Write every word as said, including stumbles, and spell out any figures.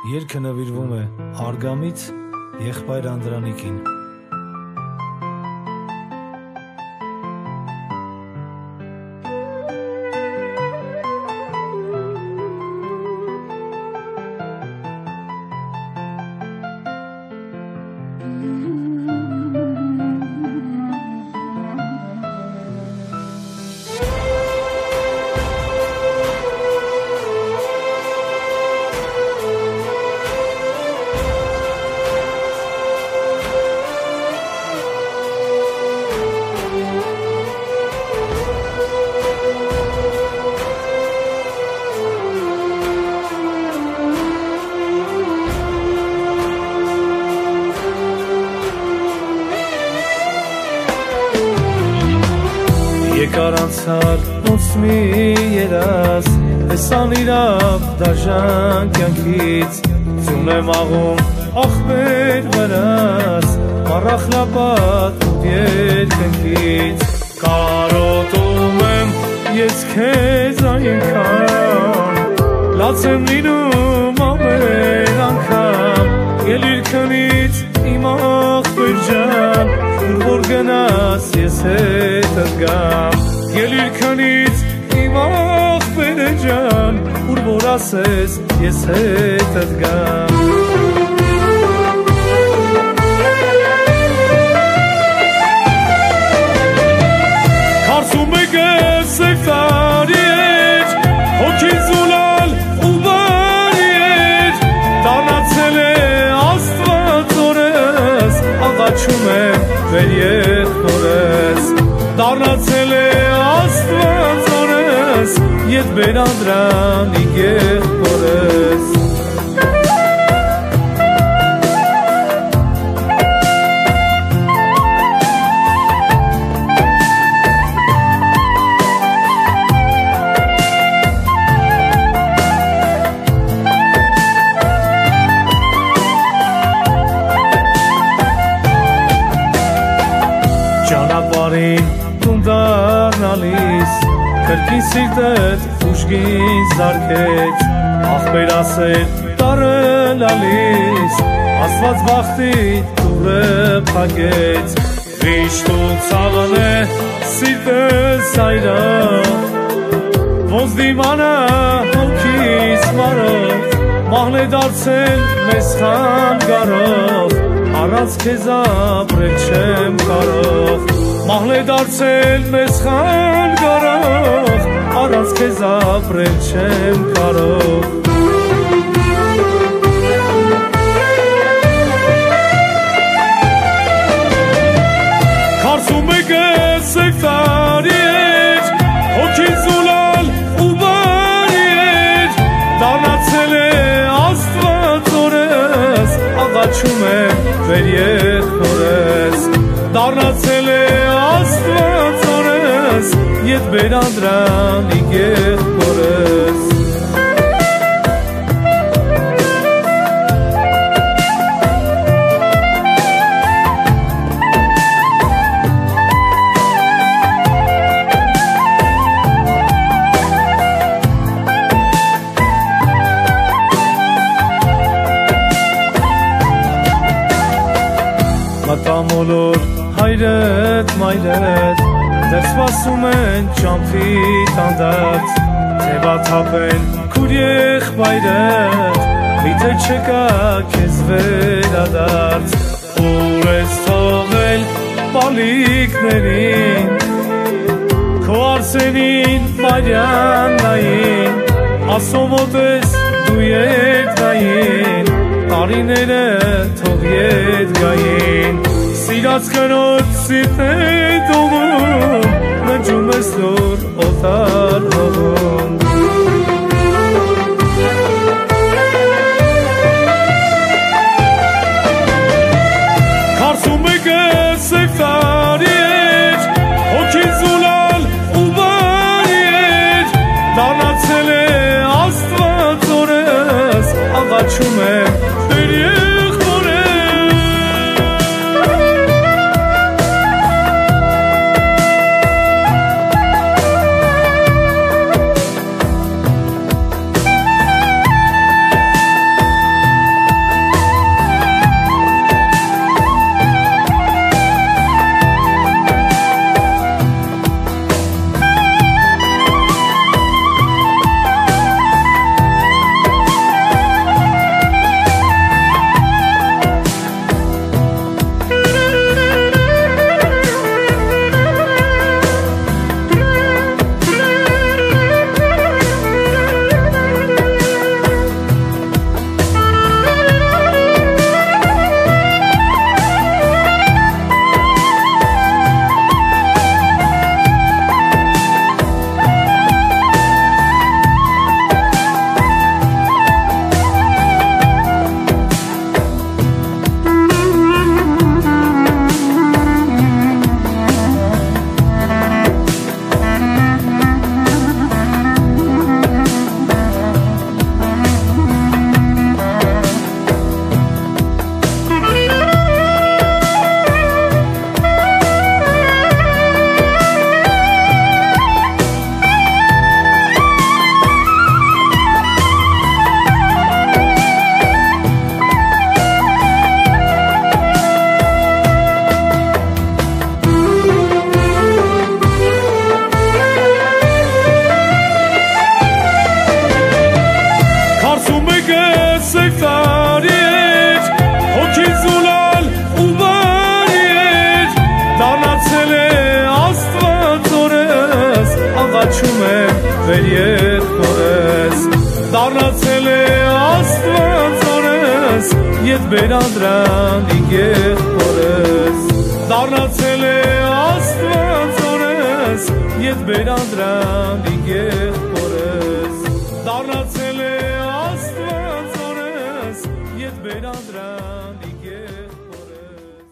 Երգը նվիրվում է Արգամից եղբայր Անդրանիկին։ Եկար անցար ոնց մի երաս, հեսան իրավ դաժան կյանքից, ձյուն եմ աղում աղբեր վրաս, մառախլապատ ու երկնքից, կարոտում եմ ես քեզ այնքան, լաց եմ լինում ամեն անգամ, ելիր քնից իմ աղբեր ջան, ուր որ գնաս ես հետդ գամ, ելիր քնից իմ աղբեր ջան, ուր որ ասես ես հետդ գամ։ Քարսում է գսեք տարի էր, հոգին զուլալ ու բարի էր, դառնացել է Աստված օրես, աղաչում եմ վեր եղբորս, դառնացել է Աստված օրես, ետ բեր Անդրանիկ եղբորս։ Ճանապարհին տուն դառնալիս, կրկին սիրտդ ուժգին զարկեց, աղբեր ասել տարելալիս, Աստված բախտիդ դուռը փակեց, վիշտ ու ցավն է սիրտս այրող, ոնց դիմանա հոգիս մարող, մահն է դարձել մեզ խանգարող, առանց քեզ ապրել չեմ կարող, մահն է դարձել մեզ խանգարող, առանց քեզ ապրել չեմ կարող։ Քարսում է գսեք տարի էր, հոգին զուլալ ու բարի էր, դառնացել է Աստված օրես, աղաչում եմ վեր եղբորս, դառնացել է Աստված օրես, ետ բեր Անդրանիկ եղբորս։ Մտամոլոր հայրդ մայրդ, դեռ սպասում են ճամփիդ անդարձ, թևաթափեն քուր եղբայրդ, միթե չկա քեզ վերադարձ, ուր ես թողել բալիկներին, քո Արսենին Մարիաննային, ասոմոտ ես դու երկնային, տարիները թող ետ գային, սիրած կնոջ սիրտ է դողում, մնջում ես նոր օտար հողում։ Քարսում է գսեք տարի էր, հոգին զուլալ ու բարի էր, դառնացել է Աստված օրես, աղաչում եմ վեր եղբորս։ Կանչում եմ վեր եղբորս Դառնացել է Աստված օրս Ետ բերանդրան իմ եղբորս Դառնացել է Աստված օրս Ետ բերանդրան իմ եղբորս Դառնացել է Աստված օրս Ետ բերանդրան իմ եղբորս